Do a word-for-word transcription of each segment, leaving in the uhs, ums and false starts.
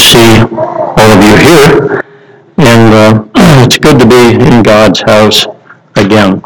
see all of you here, and uh, it's good to be in God's house again.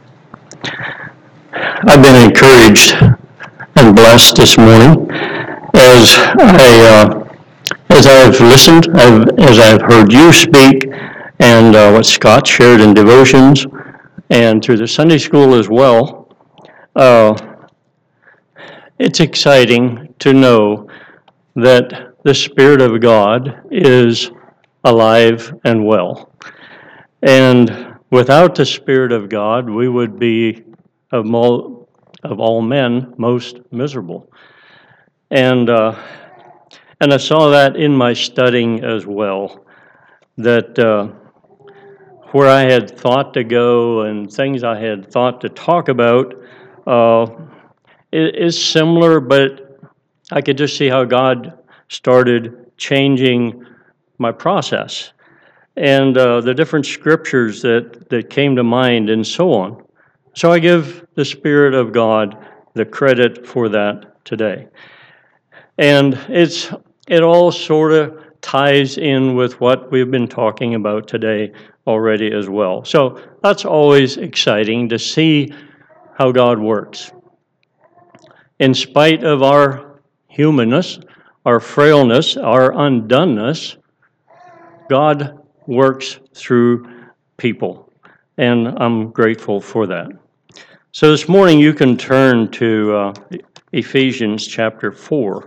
I've been encouraged and blessed this morning as I uh, as I've listened, I've, as I've heard you speak, and uh, what Scott shared in devotions, and through the Sunday school as well. Uh, it's exciting to know that the Spirit of God is alive and well. And without the Spirit of God, we would be, of, mo- of all men, most miserable. And uh, and I saw that in my studying as well, that uh, where I had thought to go and things I had thought to talk about uh, is similar, but I could just see how God started changing my process and uh, the different scriptures that, that came to mind and so on. So I give the Spirit of God the credit for that today. And it's it all sort of ties in with what we've been talking about today already as well. So that's always exciting to see how God works. In spite of our humanness, our frailness, our undoneness, God works through people, and I'm grateful for that. So this morning you can turn to uh, Ephesians chapter four.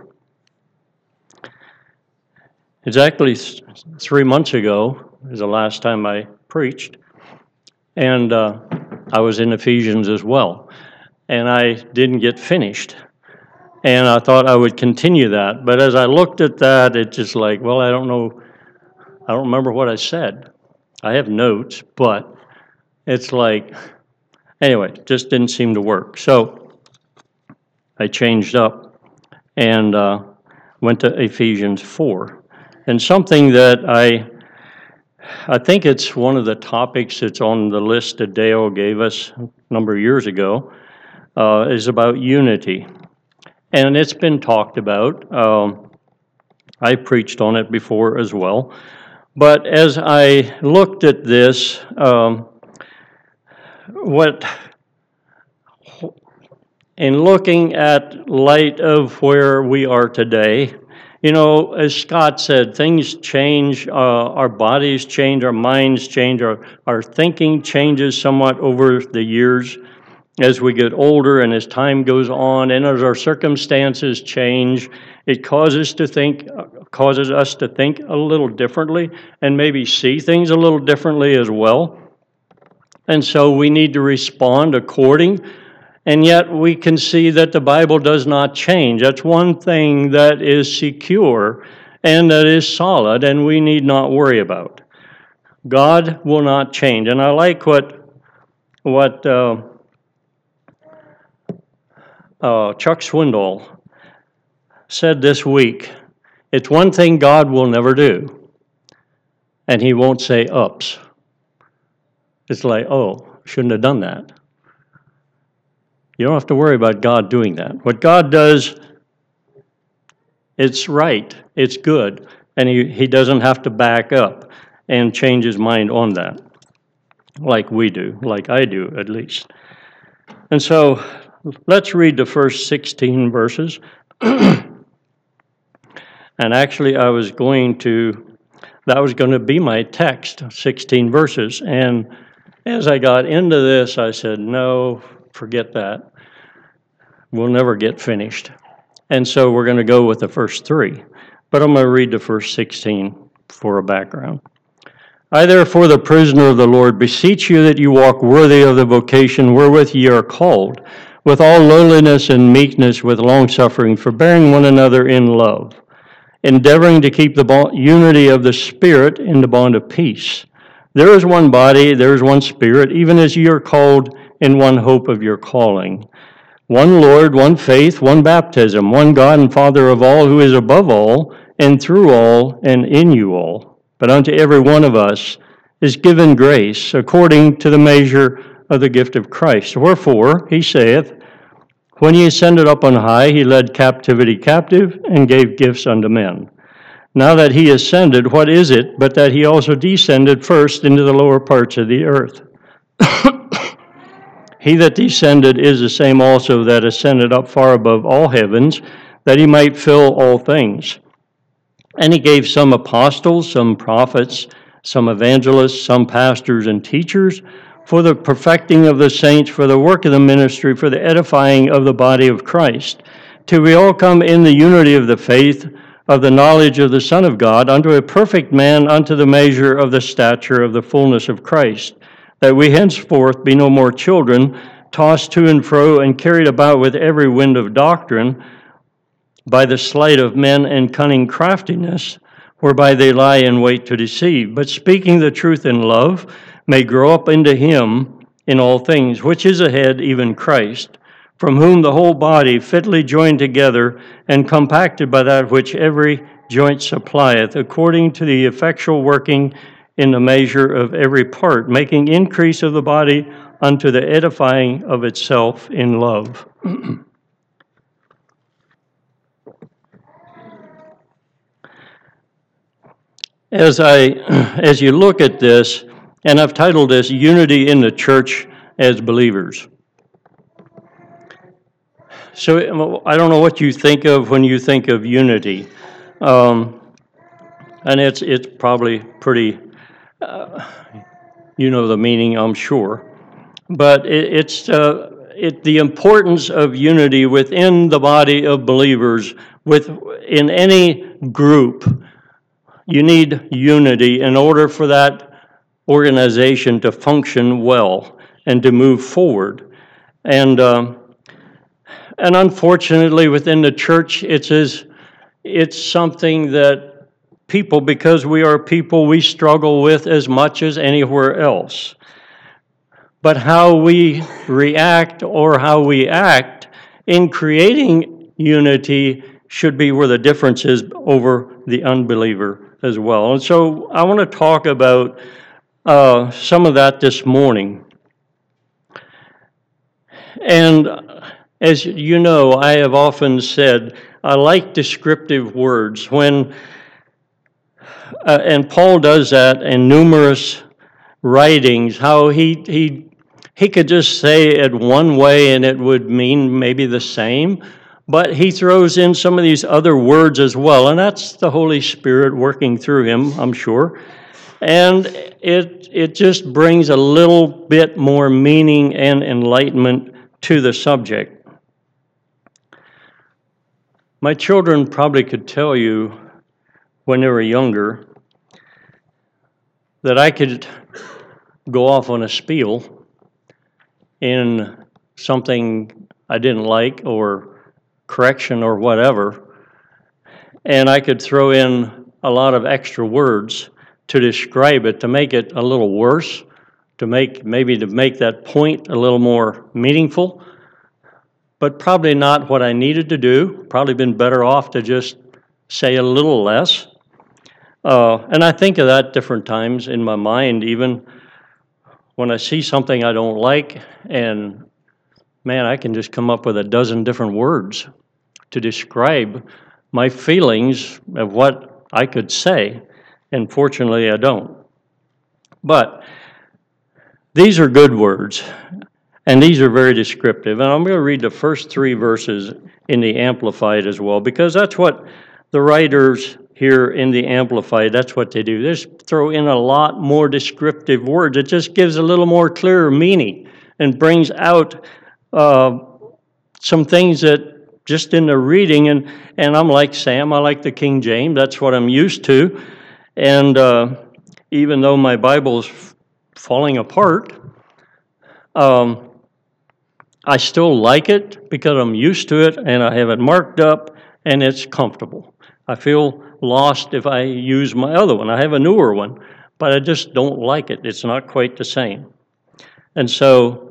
Exactly th- three months ago is the last time I preached, and uh, I was in Ephesians as well, and I didn't get finished. And I thought I would continue that, but as I looked at that, it's just like, well, I don't know, I don't remember what I said. I have notes, but it's like, anyway, it just didn't seem to work. So I changed up and uh, went to Ephesians four. And something that I I think it's one of the topics that's on the list that Dale gave us a number of years ago, uh, is about unity. And it's been talked about. Um, I preached on it before as well. But as I looked at this, um, what in looking at light of where we are today, you know, as Scott said, things change, uh, our bodies change, our minds change, our, our thinking changes somewhat over the years as we get older and as time goes on, and as our circumstances change, it causes to think, causes us to think a little differently and maybe see things a little differently as well. And so we need to respond according. And yet we can see that the Bible does not change. That's one thing that is secure and that is solid and we need not worry about. God will not change. And I like what what uh, uh, Chuck Swindoll said this week. It's one thing God will never do, and he won't say ups. It's like, oh, shouldn't have done that. You don't have to worry about God doing that. What God does, it's right, it's good, and he, he doesn't have to back up and change his mind on that, like we do, like I do at least. And so let's read the first sixteen verses. And actually I was going to, that was going to be my text, sixteen verses. And as I got into this, I said, no, forget that. We'll never get finished. And so we're going to go with the first three. But I'm going to read the first sixteen for a background. I therefore, the prisoner of the Lord, beseech you that you walk worthy of the vocation wherewith ye are called, with all lowliness and meekness, with longsuffering, forbearing one another in love, endeavoring to keep the bond, unity of the Spirit in the bond of peace. There is one body, there is one Spirit, even as ye are called in one hope of your calling. One Lord, one faith, one baptism, one God and Father of all, who is above all, and through all, and in you all. But unto every one of us is given grace, according to the measure of the gift of Christ. Wherefore, he saith, when he ascended up on high, he led captivity captive, and gave gifts unto men. Now that he ascended, what is it but that he also descended first into the lower parts of the earth? He that descended is the same also that ascended up far above all heavens, that he might fill all things. And he gave some apostles, some prophets, some evangelists, some pastors and teachers, for the perfecting of the saints, for the work of the ministry, for the edifying of the body of Christ, till we all come in the unity of the faith, of the knowledge of the Son of God, unto a perfect man, unto the measure of the stature of the fullness of Christ, that we henceforth be no more children, tossed to and fro and carried about with every wind of doctrine, by the sleight of men and cunning craftiness, whereby they lie in wait to deceive, but speaking the truth in love, may grow up into him in all things, which is a head, even Christ, from whom the whole body, fitly joined together and compacted by that which every joint supplieth, according to the effectual working in the measure of every part, making increase of the body unto the edifying of itself in love. As I, as you look at this, and I've titled this Unity in the Church as Believers. So I don't know what you think of when you think of unity. Um, and it's it's probably pretty, uh, you know the meaning, I'm sure. But it, it's uh, it, the importance of unity within the body of believers, with in any group. You need unity in order for that organization to function well and to move forward. And um, and unfortunately, within the church, it's as, it's something that people, because we are people, we struggle with as much as anywhere else. But how we react or how we act in creating unity should be where the difference is over the unbeliever as well. And so I want to talk about uh, some of that this morning. And as you know, I have often said, I like descriptive words. When uh, and Paul does that in numerous writings, how he he he could just say it one way and it would mean maybe the same, but he throws in some of these other words as well, and that's the Holy Spirit working through him, I'm sure. And it it just brings a little bit more meaning and enlightenment to the subject. My children probably could tell you when they were younger that I could go off on a spiel in something I didn't like or correction or whatever, and I could throw in a lot of extra words to describe it, to make it a little worse, to make maybe to make that point a little more meaningful, but probably not what I needed to do. Probably been better off to just say a little less. Uh, and I think of that different times in my mind, even when I see something I don't like, and man, I can just come up with a dozen different words to describe my feelings of what I could say, and fortunately I don't. But these are good words, and these are very descriptive. And I'm going to read the first three verses in the Amplified as well, because that's what the writers here in the Amplified, that's what they do. They just throw in a lot more descriptive words. It just gives a little more clearer meaning and brings out uh, some things that just in the reading, and, and I'm like Sam, I like the King James. That's what I'm used to. And uh, even though my Bible's falling apart, um, I still like it because I'm used to it and I have it marked up and it's comfortable. I feel lost if I use my other one. I have a newer one, but I just don't like it. It's not quite the same. And so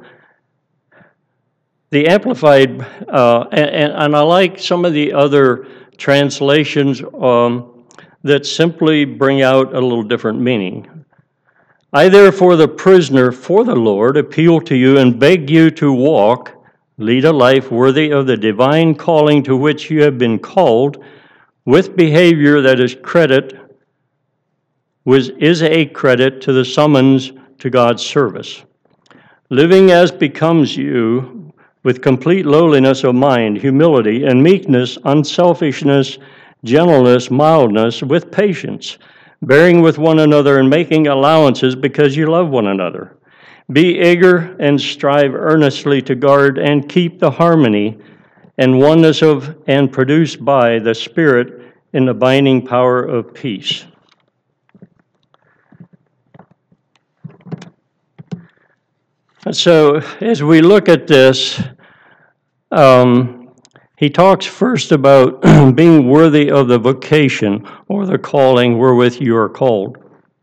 the Amplified, uh, and, and I like some of the other translations um, that simply bring out a little different meaning. I therefore, the prisoner for the Lord, appeal to you and beg you to walk, lead a life worthy of the divine calling to which you have been called, with behavior that is credit, was, is a credit to the summons to God's service. Living as becomes you, with complete lowliness of mind, humility, and meekness, unselfishness, gentleness, mildness, with patience, bearing with one another and making allowances because you love one another. Be eager and strive earnestly to guard and keep the harmony and oneness of and produced by the Spirit in the binding power of peace. So as we look at this, um, he talks first about being worthy of the vocation or the calling wherewith you are called.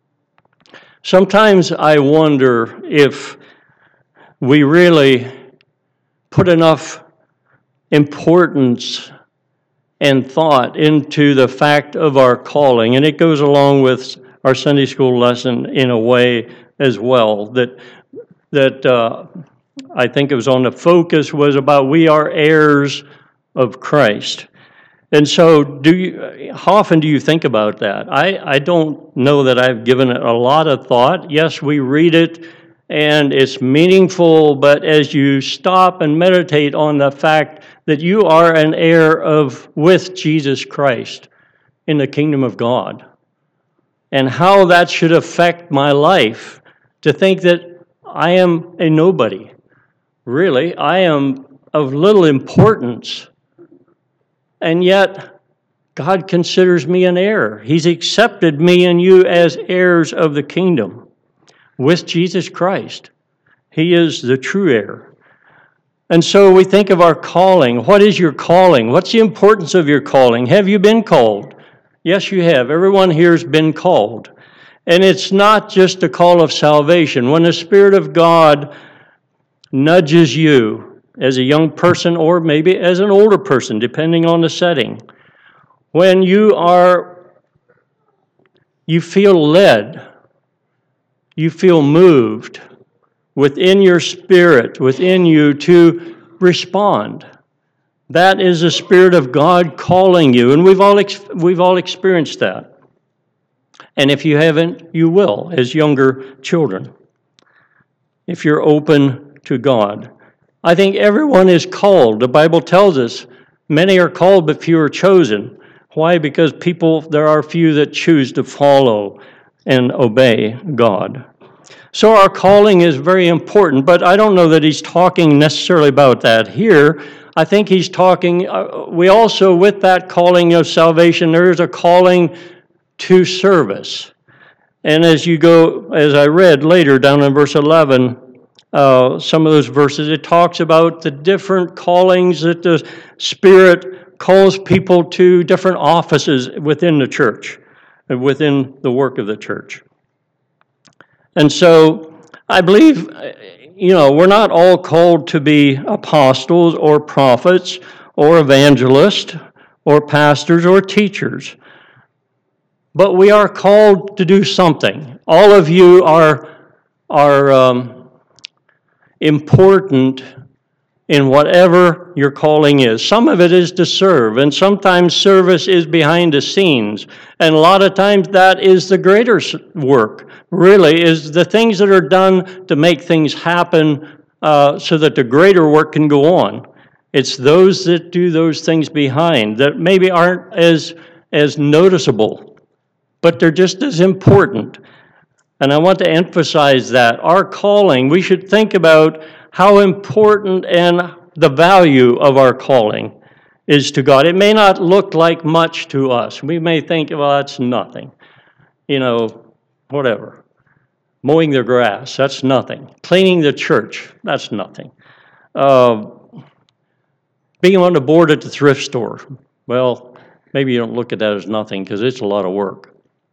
Sometimes I wonder if we really put enough importance and thought into the fact of our calling, and it goes along with our Sunday school lesson in a way as well, that that uh, I think it was on the focus was about we are heirs of Christ. And so do you, how often do you think about that? I, I don't know that I've given it a lot of thought. Yes, we read it and it's meaningful, but as you stop and meditate on the fact that you are an heir of with Jesus Christ in the kingdom of God, and how that should affect my life, to think that I am a nobody. Really, I am of little importance. And yet, God considers me an heir. He's accepted me and you as heirs of the kingdom with Jesus Christ. He is the true heir. And so we think of our calling. What is your calling? What's the importance of your calling? Have you been called? Yes, you have. Everyone here has been called. And it's not just a call of salvation. When the Spirit of God nudges you as a young person or maybe as an older person, depending on the setting, when you are, you feel led, you feel moved within your spirit, within you to respond. That is the Spirit of God calling you, and we've all ex- we've all experienced that. And if you haven't, you will, as younger children, if you're open to God. I think everyone is called. The Bible tells us many are called, but few are chosen. Why? Because people, there are few that choose to follow and obey God. So our calling is very important, but I don't know that he's talking necessarily about that here. I think he's talking, uh, we also, with that calling of salvation, there is a calling to service. And as you go, as I read later down in verse eleven, uh, some of those verses, it talks about the different callings that the Spirit calls people to, different offices within the church, and within the work of the church. And so I believe, you know, we're not all called to be apostles or prophets or evangelists or pastors or teachers. But we are called to do something. All of you are, are um, important in whatever your calling is. Some of it is to serve, and sometimes service is behind the scenes. And a lot of times that is the greater work, really, is the things that are done to make things happen uh, so that the greater work can go on. It's those that do those things behind that maybe aren't as, as noticeable, but they're just as important. And I want to emphasize that. Our calling, we should think about how important and the value of our calling is to God. It may not look like much to us. We may think, well, that's nothing. You know, whatever. Mowing the grass, that's nothing. Cleaning the church, that's nothing. Uh, being on the board at the thrift store, well, maybe you don't look at that as nothing because it's a lot of work.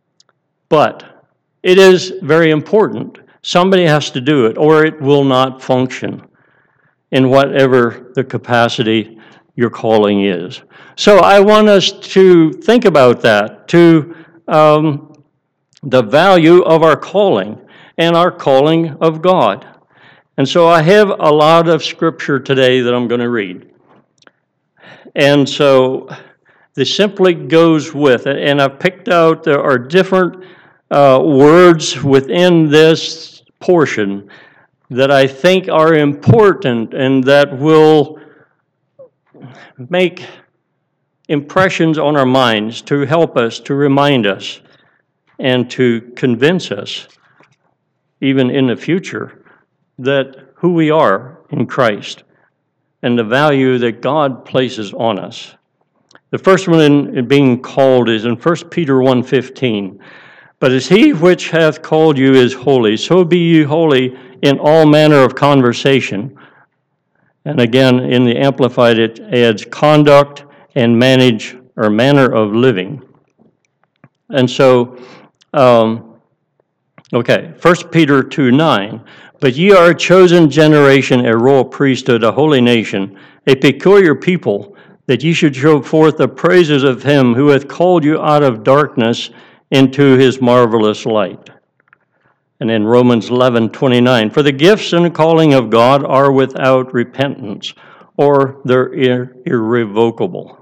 But it is very important. Somebody has to do it, or it will not function in whatever the capacity your calling is. So I want us to think about that, to um, the value of our calling and our calling of God. And so I have a lot of scripture today that I'm going to read. And so that simply goes with it. And I've picked out, there are different uh, words within this portion that I think are important and that will make impressions on our minds to help us, to remind us, and to convince us, even in the future, that who we are in Christ and the value that God places on us. The first one in, in being called is in First Peter one fifteen. But as he which hath called you is holy, so be ye holy in all manner of conversation. And again, in the Amplified, it adds conduct and manage or manner of living. And so, um, okay, First Peter two nine. But ye are a chosen generation, a royal priesthood, a holy nation, a peculiar people, that ye should show forth the praises of him who hath called you out of darkness into his marvelous light. And in Romans eleven twenty-nine, for the gifts and calling of God are without repentance, or they're ir- irrevocable.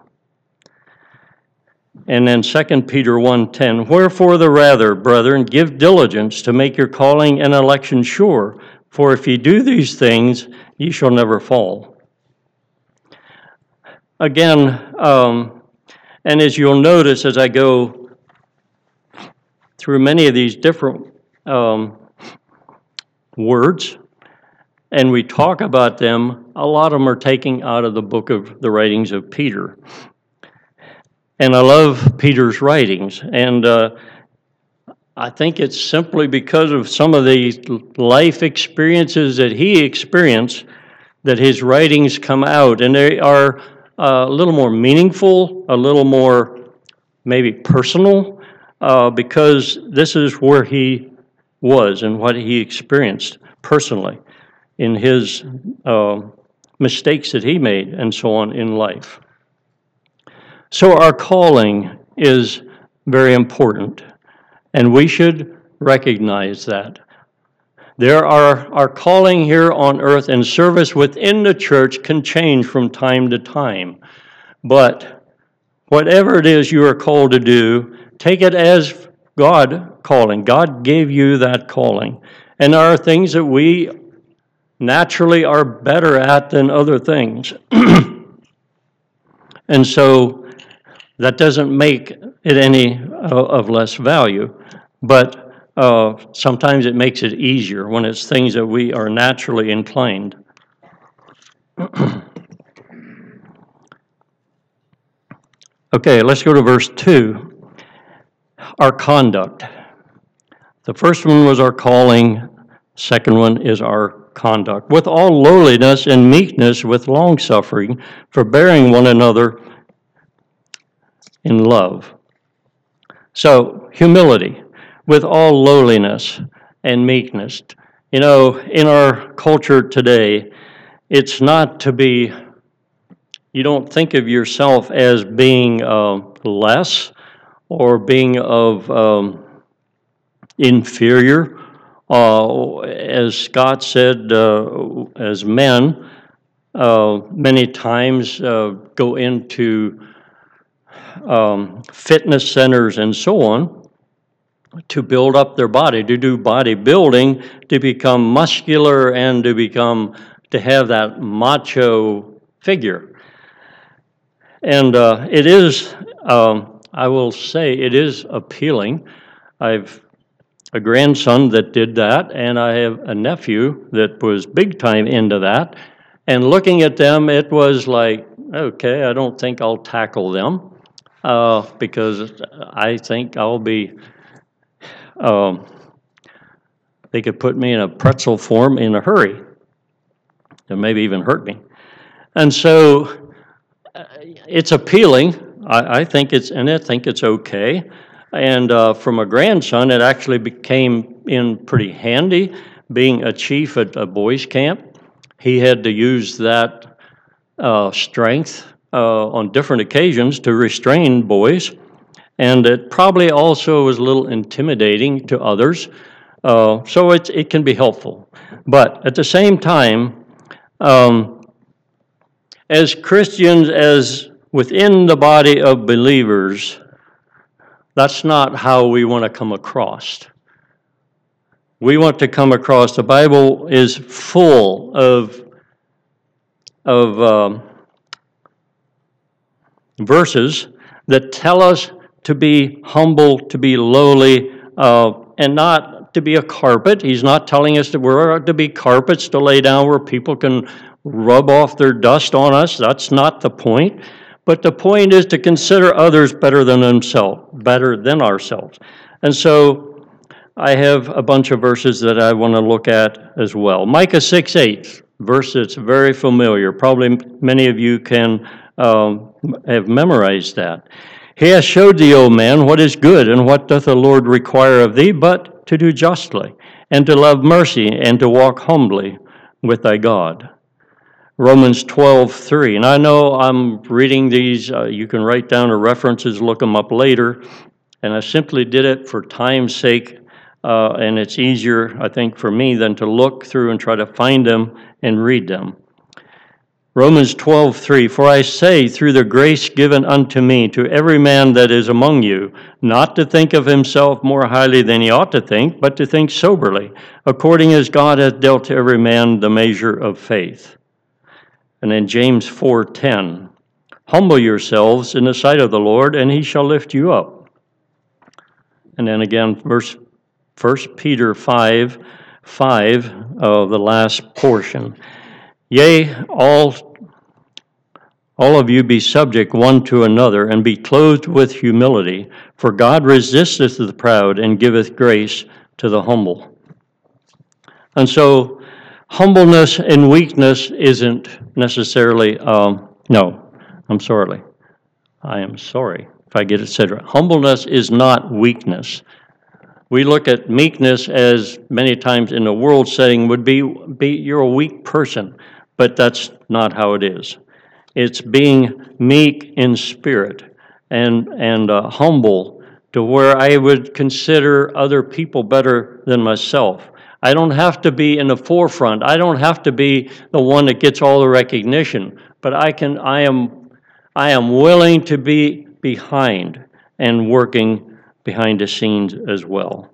And then Second Peter one ten, wherefore the rather, brethren, give diligence to make your calling and election sure, for if ye do these things, ye shall never fall. Again, um, and as you'll notice as I go through many of these different um, words, and we talk about them, a lot of them are taken out of the book of the writings of Peter. And I love Peter's writings, and uh, I think it's simply because of some of the life experiences that he experienced that his writings come out, and they are uh, a little more meaningful, a little more maybe personal, uh, because this is where he was and what he experienced personally in his uh, mistakes that he made and so on in life. So our calling is very important, and we should recognize that. There are our calling here on earth and service within the church can change from time to time. But whatever it is you are called to do, take it as God calling. God gave you that calling. And there are things that we naturally are better at than other things. And so that doesn't make it any of less value, but uh, sometimes it makes it easier when it's things that we are naturally inclined. Okay, let's go to verse two. Our conduct. The first one was our calling. Second one is our conduct. With all lowliness and meekness, with long-suffering, forbearing one another in love. So, humility, with all lowliness and meekness. You know, in our culture today, it's not to be, you don't think of yourself as being uh, less or being of um, inferior. Uh, as Scott said, uh, as men, uh, many times uh, go into Um, fitness centers and so on to build up their body, to do bodybuilding, to become muscular and to become, to have that macho figure. And uh, it is, um, I will say, it is appealing. I've a grandson that did that, and I have a nephew that was big time into that. And looking at them, it was like, okay, I don't think I'll tackle them. Uh, because I think I'll be, um, they could put me in a pretzel form in a hurry, and maybe even hurt me. And so uh, it's appealing. I, I think it's, and I think it's okay. And uh, from a grandson, it actually became in pretty handy. Being a chief at a boys' camp, he had to use that uh, strength Uh, on different occasions to restrain boys, and it probably also was a little intimidating to others, uh, so it, it can be helpful. But at the same time, um, as Christians, as within the body of believers, that's not how we want to come across. We want to come across, the Bible is full of, of um, verses that tell us to be humble, to be lowly, uh, and not to be a carpet. He's not telling us that we're to be carpets to lay down where people can rub off their dust on us. That's not the point. But the point is to consider others better than themselves, better than ourselves. And so I have a bunch of verses that I want to look at as well. Micah six eight, verse that's very familiar. Probably many of you can um, have memorized that. He has showed thee, O man, what is good, and what doth the Lord require of thee, but to do justly, and to love mercy, and to walk humbly with thy God. Romans twelve three. And I know I'm reading these, uh, you can write down the references, look them up later, and I simply did it for time's sake, uh, and it's easier, I think, for me than to look through and try to find them and read them. Romans twelve three, for I say, through the grace given unto me, to every man that is among you, not to think of himself more highly than he ought to think, but to think soberly, according as God hath dealt to every man the measure of faith. And then James four ten, humble yourselves in the sight of the Lord, and he shall lift you up. And then again, verse First Peter five five, uh, the last portion. Yea, all, all of you be subject one to another, and be clothed with humility, for God resisteth the proud, and giveth grace to the humble. And so, humbleness and weakness isn't necessarily, um, no, I'm sorry. I am sorry if I get it said right. Humbleness is not weakness. We look at meekness as many times in the world setting would be, be you're a weak person. But that's not how it is. It's being meek in spirit and and uh, humble to where I would consider other people better than myself. I don't have to be in the forefront. I don't have to be the one that gets all the recognition. But I can. I am. I am willing to be behind and working behind the scenes as well.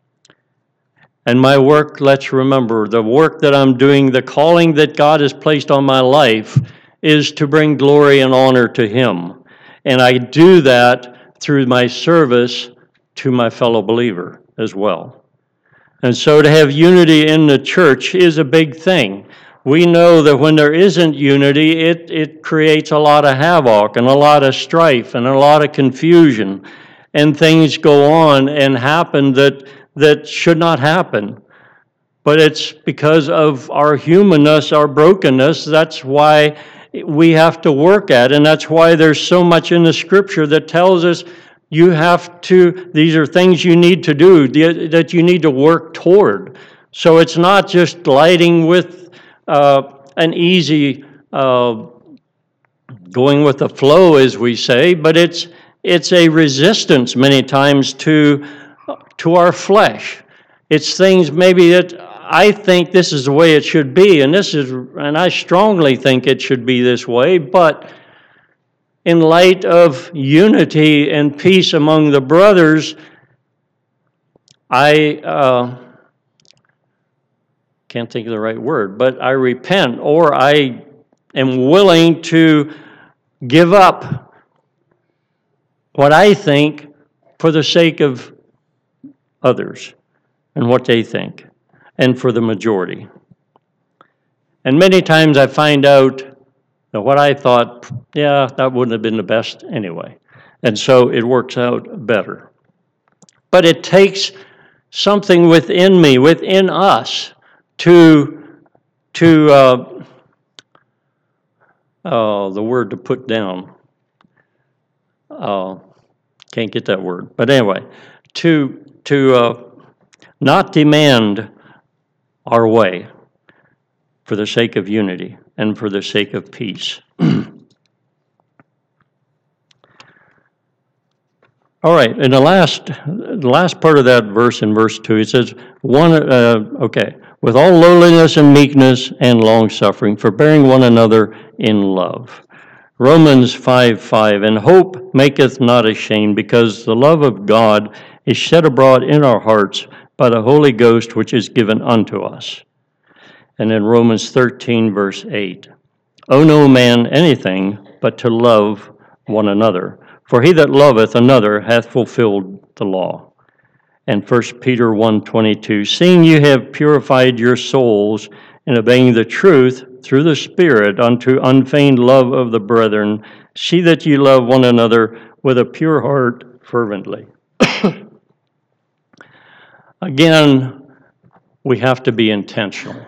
And my work, let's remember, the work that I'm doing, the calling that God has placed on my life is to bring glory and honor to Him. And I do that through my service to my fellow believer as well. And so to have unity in the church is a big thing. We know that when there isn't unity, it, it creates a lot of havoc and a lot of strife and a lot of confusion. And things go on and happen that that should not happen. But it's because of our humanness, our brokenness, that's why we have to work at, and that's why there's so much in the Scripture that tells us you have to, these are things you need to do, that you need to work toward. So it's not just gliding with uh, an easy, uh, going with the flow, as we say, but it's it's a resistance many times to to our flesh. It's things maybe that I think this is the way it should be, and this is, and I strongly think it should be this way, but in light of unity and peace among the brothers, I uh, can't think of the right word, but I repent, or I am willing to give up what I think for the sake of others and what they think, and for the majority. And many times I find out that what I thought, yeah, that wouldn't have been the best anyway. And so it works out better. But it takes something within me, within us, to, to uh, oh, the word to put down. Uh, can't get that word. But anyway, to to uh, not demand our way for the sake of unity and for the sake of peace. All right, in the last the last part of that verse, in verse two, it says, "One, uh, okay, with all lowliness and meekness and long-suffering, forbearing one another in love." Romans five five, and hope maketh not ashamed, because the love of God is shed abroad in our hearts by the Holy Ghost, which is given unto us. And in Romans thirteen, verse eight, owe no man anything but to love one another, for he that loveth another hath fulfilled the law. And First Peter one twenty-two, seeing you have purified your souls in obeying the truth through the Spirit unto unfeigned love of the brethren, see that ye love one another with a pure heart fervently. Again, we have to be intentional.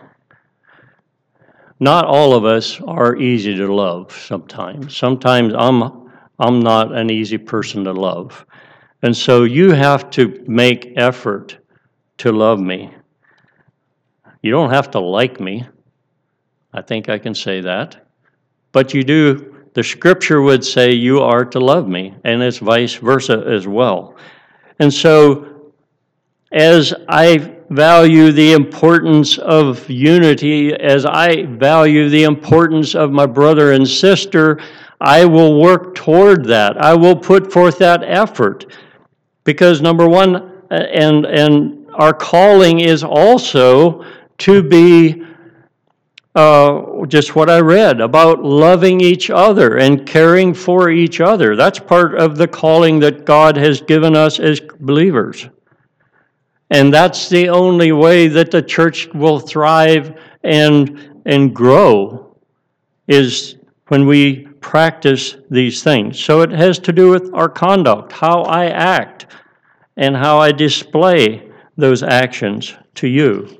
Not all of us are easy to love sometimes. Sometimes I'm, I'm not an easy person to love. And so you have to make effort to love me. You don't have to like me. I think I can say that. But you do, the scripture would say you are to love me, and it's vice versa as well. And so as I value the importance of unity, as I value the importance of my brother and sister, I will work toward that. I will put forth that effort. Because number one, and and our calling is also to be uh, just what I read about loving each other and caring for each other. That's part of the calling that God has given us as believers. And that's the only way that the church will thrive and and grow, is when we practice these things. So it has to do with our conduct, how I act, and how I display those actions to you.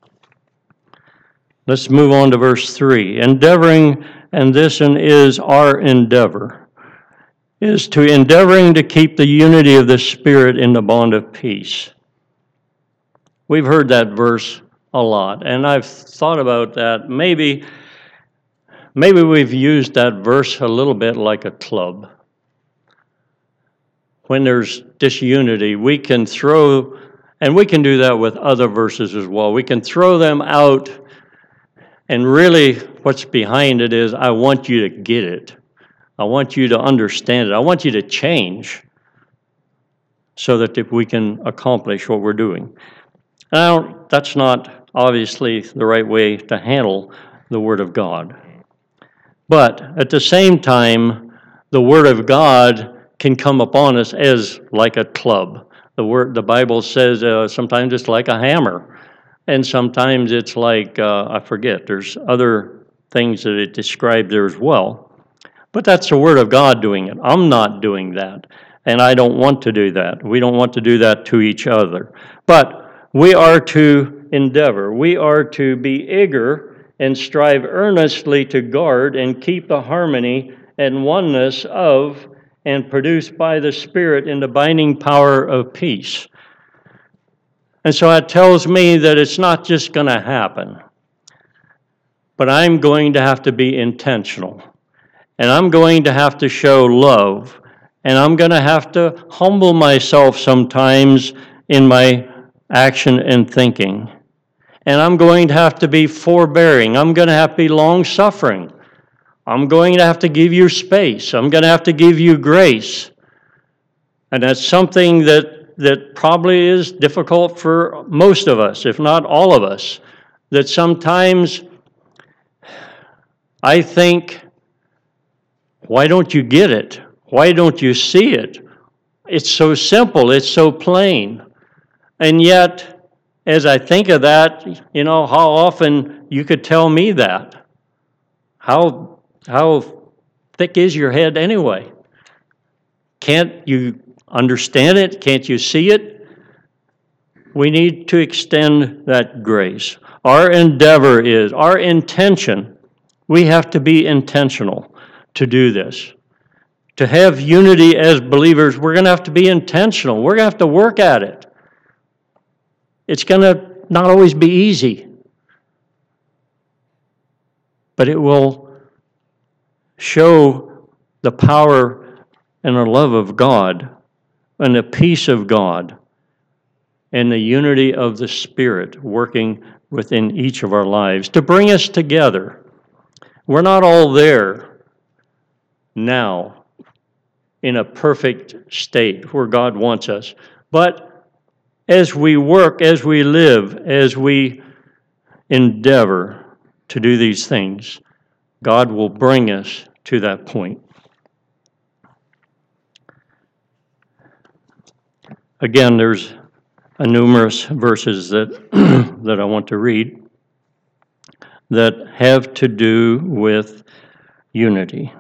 Let's move on to verse three. Endeavoring, and this and is our endeavor, is to endeavoring to keep the unity of the Spirit in the bond of peace. We've heard that verse a lot, and I've thought about that. Maybe, maybe we've used that verse a little bit like a club. When there's disunity, we can throw, and we can do that with other verses as well. We can throw them out, and really what's behind it is, I want you to get it. I want you to understand it. I want you to change so that if we can accomplish what we're doing. Now, that's not obviously the right way to handle the Word of God. But at the same time, the Word of God can come upon us as like a club. The word, the Bible says uh, sometimes it's like a hammer, and sometimes it's like, uh, I forget, there's other things that it describes there as well. But that's the Word of God doing it. I'm not doing that, and I don't want to do that. We don't want to do that to each other. But we are to endeavor. We are to be eager and strive earnestly to guard and keep the harmony and oneness of and produced by the Spirit in the binding power of peace. And so that tells me that it's not just going to happen, but I'm going to have to be intentional. And I'm going to have to show love. And I'm going to have to humble myself sometimes in my action and thinking. And I'm going to have to be forbearing. I'm going to have to be long-suffering. I'm going to have to give you space. I'm going to have to give you grace. And that's something that, that probably is difficult for most of us, if not all of us. That sometimes I think, why don't you get it? Why don't you see it? It's so simple. It's so plain. And yet, as I think of that, you know, how often you could tell me that? How, how thick is your head anyway? Can't you understand it? Can't you see it? We need to extend that grace. Our endeavor is, our intention, we have to be intentional to do this. To have unity as believers, we're going to have to be intentional. We're going to have to work at it. It's going to not always be easy, but it will show the power and the love of God and the peace of God and the unity of the Spirit working within each of our lives to bring us together. We're not all there. now in a perfect state where God wants us. But as we work, as we live, as we endeavor to do these things, God will bring us to that point. Again, there's a numerous verses that that I want to read that have to do with unity.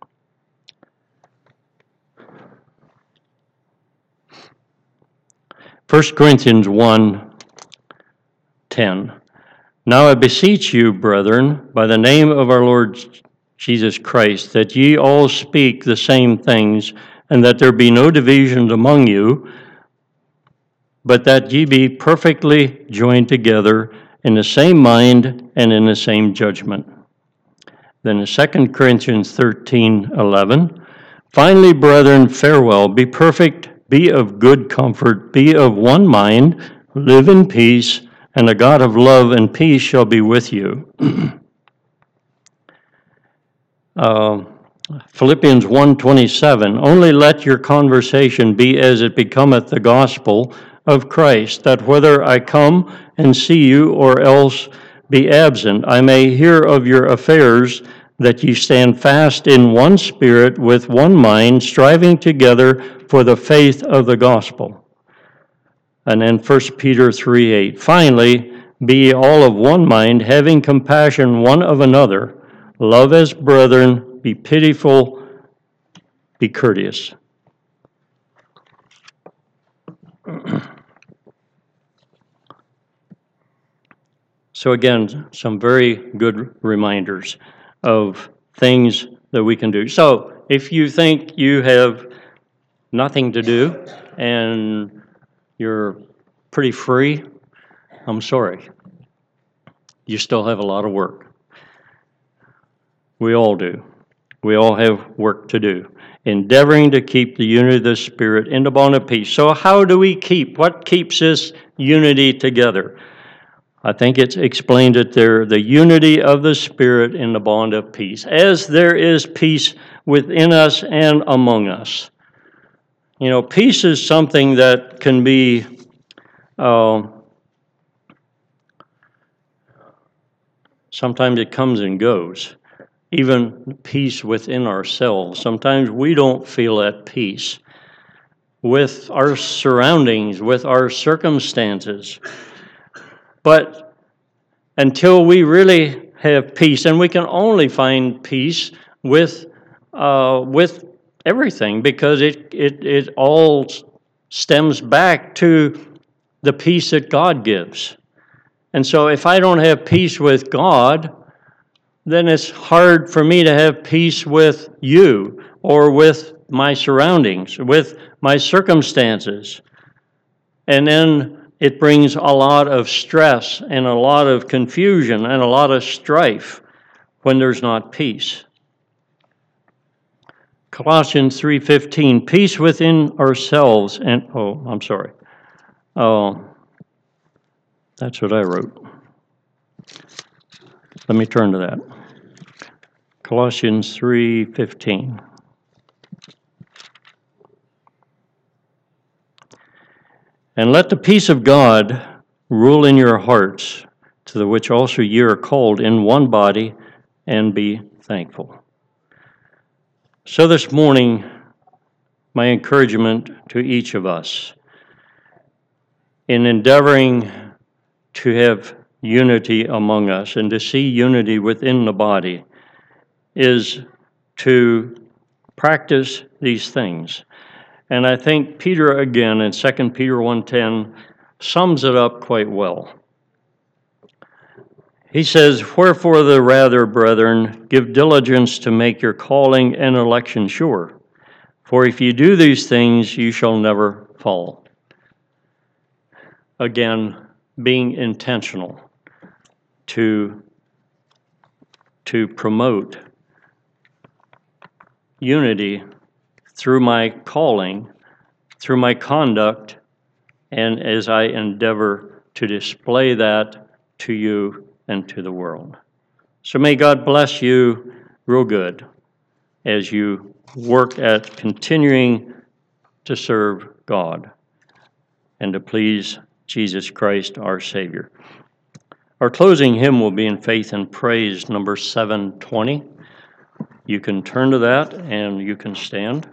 First Corinthians one ten. Now I beseech you, brethren, by the name of our Lord Jesus Christ, that ye all speak the same things, and that there be no divisions among you, but that ye be perfectly joined together in the same mind and in the same judgment. Then in Second Corinthians thirteen eleven, finally, brethren, farewell, be perfect, be of good comfort, be of one mind, live in peace, and the God of love and peace shall be with you. uh, Philippians one twenty-seven, only let your conversation be as it becometh the gospel of Christ, that whether I come and see you or else be absent, I may hear of your affairs, that ye stand fast in one spirit, with one mind, striving together for the faith of the gospel. And then First Peter three eight, finally, be ye all of one mind, having compassion one of another, love as brethren, be pitiful, be courteous. So again, some very good reminders of things that we can do. So if you think you have nothing to do and you're pretty free, I'm sorry. You still have a lot of work. We all do. We all have work to do. Endeavoring to keep the unity of the Spirit in the bond of peace. So how do we keep? What keeps this unity together? I think it's explained it there, the unity of the Spirit in the bond of peace. As there is peace within us and among us. You know, peace is something that can be uh, sometimes it comes and goes. Even peace within ourselves. Sometimes we don't feel at peace with our surroundings, with our circumstances. But until we really have peace, and we can only find peace with uh, with everything, because it, it, it all stems back to the peace that God gives. And so if I don't have peace with God, then it's hard for me to have peace with you or with my surroundings, with my circumstances. And then it brings a lot of stress and a lot of confusion and a lot of strife when there's not peace. Colossians three fifteen, peace within ourselves and, oh, I'm sorry. Oh, that's what I wrote. Let me turn to that. Colossians three fifteen. And let the peace of God rule in your hearts, to the which also ye are called in one body, and be thankful. So this morning, my encouragement to each of us in endeavoring to have unity among us and to see unity within the body is to practice these things. And I think Peter, again, in Second Peter one ten, sums it up quite well. He says, wherefore the rather, brethren, give diligence to make your calling and election sure. For if you do these things, you shall never fall. Again, being intentional to, to promote unity through my calling, through my conduct, and as I endeavor to display that to you and to the world. So may God bless you real good. as you work at continuing to serve God and to please Jesus Christ, our Savior. Our closing hymn will be in Faith and Praise, number seven twenty. You can turn to that and you can stand.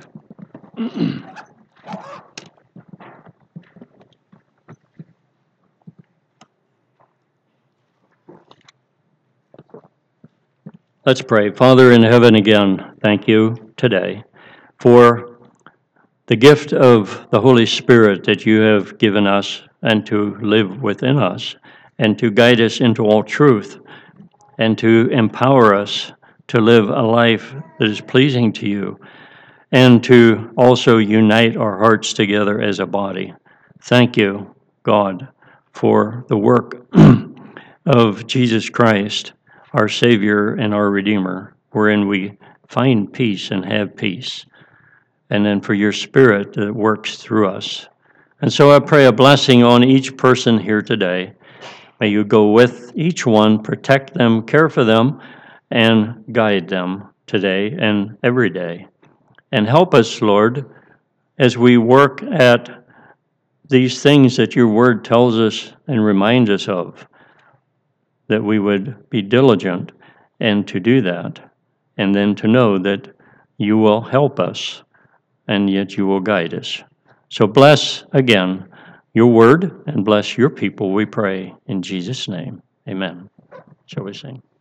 Let's pray. Father in heaven, again, thank you today for the gift of the Holy Spirit that you have given us and to live within us and to guide us into all truth and to empower us to live a life that is pleasing to you and to also unite our hearts together as a body. Thank you, God, for the work of Jesus Christ, our Savior and our Redeemer, wherein we find peace and have peace, and then for your Spirit that works through us. And so I pray a blessing on each person here today. May you go with each one, protect them, care for them, and guide them today and every day. And help us, Lord, as we work at these things that your word tells us and reminds us of, that we would be diligent and to do that, and then to know that you will help us, and yet you will guide us. So bless again your word, and bless your people, we pray, in Jesus' name. Amen. Shall we sing?